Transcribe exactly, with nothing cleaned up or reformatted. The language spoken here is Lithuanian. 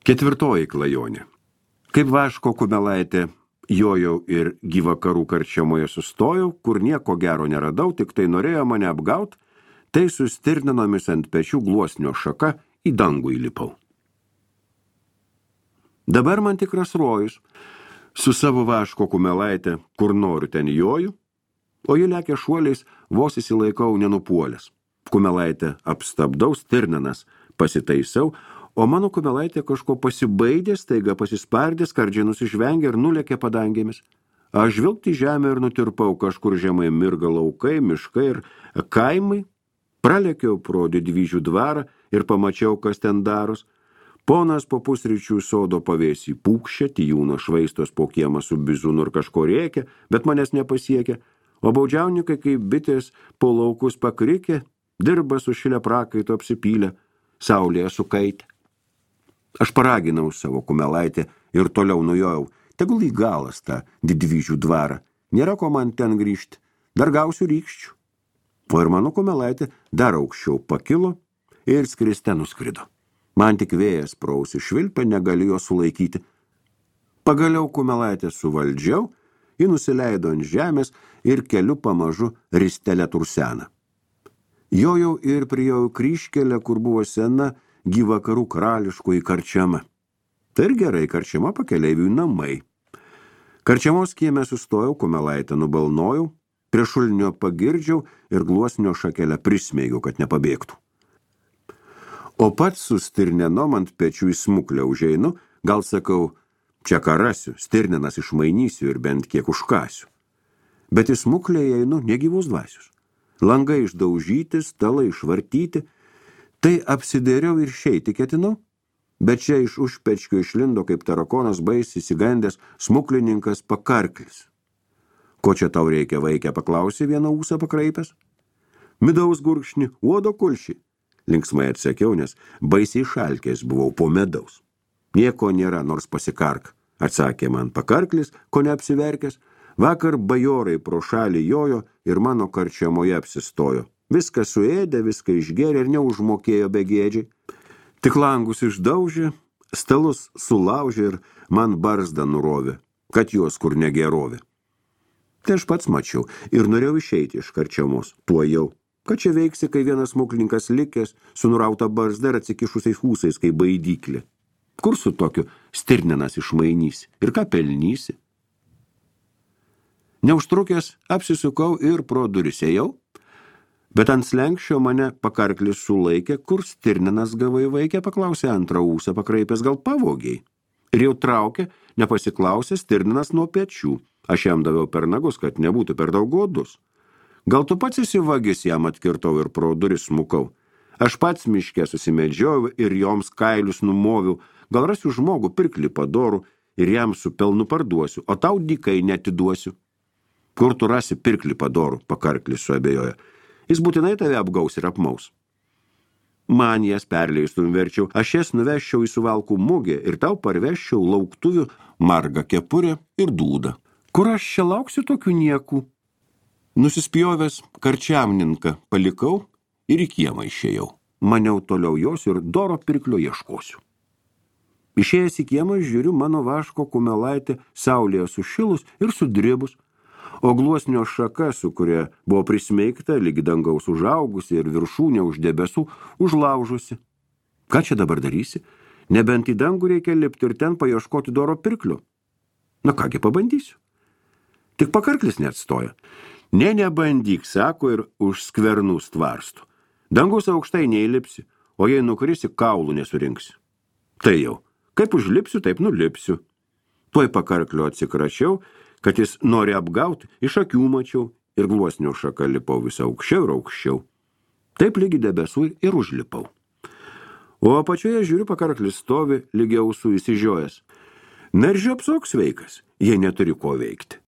Ketvirtoji klajonė. Kaip Vaško Kumelaitė jojau ir Gyvakarų karčiamoje sustojau, kur nieko gero neradau, tik tai norėjo mane apgaut, tai su stirninomis ant pečių gluosnio šaka į dangų įlipau. Dabar man tikras rojus, su savo Vaško Kumelaitė, kur noriu ten joju, o ji lekia šuoliais, vos įsilaikau nenupuolęs. Kumelaitę apstabdau, stirninas pasitaisiau, o mano Kumelaitė kažko pasibaidė, staiga pasispardė, skardžiai nusižvengė ir nulėkė padangėmis. Aš žvilgti žemę ir nutirpau, kažkur žemai mirga laukai, miškai ir kaimai. Pralėkiau pro Didvyžių dvarą ir pamačiau, kas ten daros. Ponas po pusryčių sodo pavėsį pūkščia, tijūno švaistos po kiemą su bizūnu ir kažko rėkia, bet manęs nepasiekia, o baudžiaunikai kaip bitės po laukus pakrikė, dirba su šilė prakaito apsipylę, saulėje sukaitė. Aš paraginau savo Kumelaitę ir toliau nujojau, tegul į galas tą Didvyžių dvarą, nėra ko man ten grįžti, dar gausiu rykščių. O ir mano Kumelaitė dar aukščiau pakilo ir skriste nuskrido. Man tik vėjas prausi švilpė, negalėjo sulaikyti. Pagaliau Kumelaitę suvaldžiau, ji nusileido ant žemės ir keliu pamažu ristelę tursena. Jojau ir priejau kryžkelę, kur buvo sena Gyvakarų karališkoji karčiama. Tai ir gerai, karčiama pakeleiviui namai. Karčiamos kieme sustojau, Kumelaitę nubalnojau, prie šulinio pagirdžiau ir gluosnio šakelę prismeigiau, kad nepabėgtų. O pats su stirnenom ant pečių į smuklę užeinu, gal sakau, čia ką rasiu, stirnenas išmainysiu ir bent kiek užkasiu. Bet į smuklę einu negyvus dvasius. Langai išdaužyti, stalai išvartyti, tai apsidėriau ir išeiti ketinau, bet čia iš užpečkio išlindo kaip tarakonas baisiai įsigandęs smuklininkas Pakarklis. Ko čia tau reikia, vaikė, paklausė vieną ūsą pakraipęs. Midaus gurkšnį, uodo kulšį. Linksmai atsakiau, nes baisiai šalkės buvau po medaus. Nieko nėra, nors pasikark, atsakė man Pakarklis, ko neapsiverkęs. Vakar bajorai pro šalį jojo ir mano karčiamoje apsistojo. Viską suėdė, viską išgėrė ir neužmokėjo begėdžiai. Tik langus išdaužė, stalus sulaužė ir man barzdą nurovė, kad juos kur negerovė. Tai aš pats mačiau ir norėjau išeiti iš karčiamos, tuo jau. Ką čia veiksi, kai vienas smuklininkas likęs, su nurauta barzda ir atsikišusiais ūsais, kaip baidyklė? Kur su tokiu stirnenas išmainysi? Ir ką pelnysi? Neužtrukęs apsisukau ir pro duris ėjau, bet ant slenkščio mane Pakarklis sulaikė, kur stirnenas gavai vaikė, paklausė antrą ūsą pakraipęs, gal pavogiai. Ir jau traukė, nepasiklausė stirnenas nuo pečių. Aš jam daviau per nagus, kad nebūtų per daug godus. Gal tu pats esi vagis, jam atkirtau ir pro duris smukau. Aš pats miške susimedžiojau ir joms kailius numoviau. Gal rasiu žmogų pirklį padorų ir jam su pelnu parduosiu, o tau dykai netiduosiu. Kur tu rasi pirklį padorų, Pakarklis suabejoja. Jis būtinai tave apgaus ir apmaus. Man jas perleistum verčiau, aš jas nuveščiau į suvalkų mugę ir tau parveščiau lauktuvių margą kepurę ir dūdą. Kur aš čia lauksiu tokių niekų? Nusispjovęs karčiamninką palikau ir į kiemą išėjau. Maniau toliau jos ir doro pirklio ieškosiu. Išėjęs į kiemą žiūriu, mano Vaško Kumelaitė saulėje sušilus ir sudribus, o gluosnio šaka, su kuria buvo prismeigta, lyg dangaus užaugusi ir viršūnė už debesų užlaužusi. Ką čia dabar darysi? Nebent į dangų reikia lipti ir ten paieškoti doro pirklio. Na kągi, pabandysiu. Tik Pakarklis neatstoja. Ne, nebandyk, sako ir už skvernų stvarstų. Dangus aukštai neįlipsi, o jei nukrisi, kaulų nesurinksi. Tai jau, kaip užlipsiu, taip nulipsiu. Tuoj Pakarklio atsikračiau, kad jis nori apgauti, iš akių mačiau ir gluosnio šaka lipau visą aukščiau ir aukščiau. Taip lygi debesų ir užlipau. O apačioje žiūriu, Pakarklis stovi lygiai ausų įsižiojęs. Na ir žiopsok sveikas, jei neturi ko veikti.